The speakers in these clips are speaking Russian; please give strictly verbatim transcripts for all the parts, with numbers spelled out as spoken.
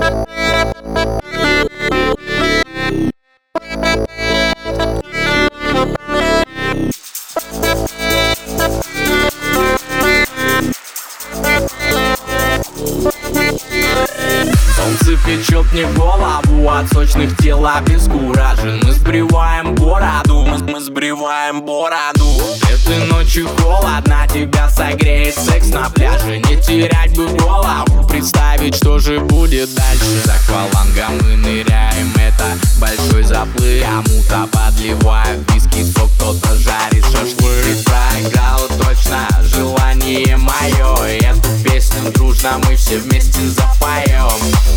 Солнце печет мне голову от сочных тел обескуражен. Мы сбриваем бороду, мы, мы сбриваем бороду. Этой ночью холодно, тебя согреет секс на пляже. Не терять бы голову, представить, что же будет дальше. За аквалангом мы ныряем, это большой заплыв. Кому-то подливаю виски, сок, кто-то жарит шашлык. Ты проиграла точно, желание мое. Эту песню дружно мы все вместе запоем.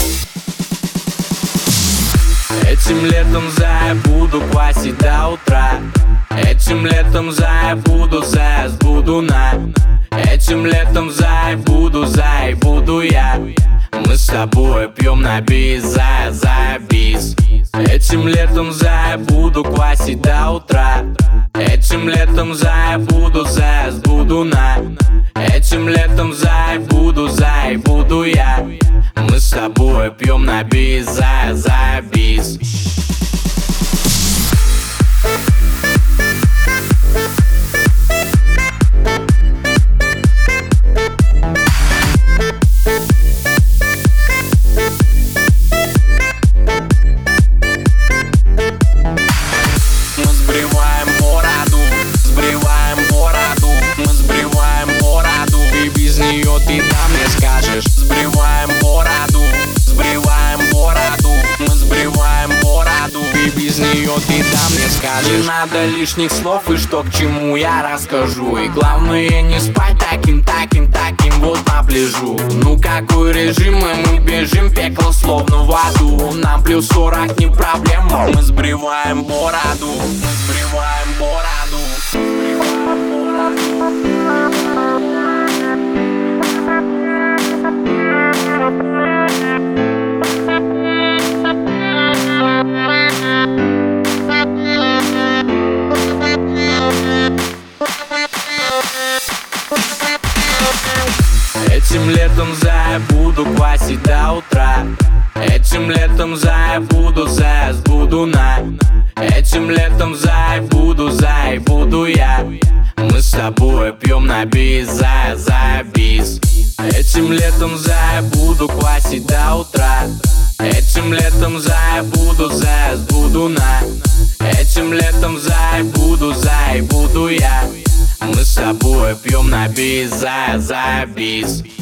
Этим летом, зая, буду квасить до утра. Этим летом, зая, буду, зая, сбуду на. Этим летом, зая, буду, зая, буду я. Мы с тобой пьем на бис, зая, зая, бис. Этим летом, зая, буду квасить до утра. Этим летом, зая, буду, зая, сбуду на. Этим летом, зая, буду, зая, буду я. Мы с тобой пьем на бис, зая, зая, бис. Мы сбриваем бороду, сбриваем бороду. Мы сбриваем бороду, и без нее ты там не скажешь. Сбриваем бороду, сбриваем бороду. Мы сбриваем бороду, и без нее ты там не скажешь. Не надо лишних слов, и что к чему я расскажу. И главное не спать таким, таким, таким вот на пляжу. Ну какой режим, и мы бежим, пекло словно в аду. Нам плюс сорок не проблема. Мы сбриваем бороду, мы сбриваем бороду, сбриваем Этим летом, зая, буду квасить до утра. Этим летом, зая, буду, зая, сбуду на. Этим летом, зая, буду, зая, буду я. Мы с тобой пьем на бис, зая, зая, бис. Этим летом, зая, буду квасить до утра. Этим летом, зая, буду, зая, сбуду на. Этим летом, зая, буду, зая, буду я. Мы с тобой пьем на бис, зая, зая, бис.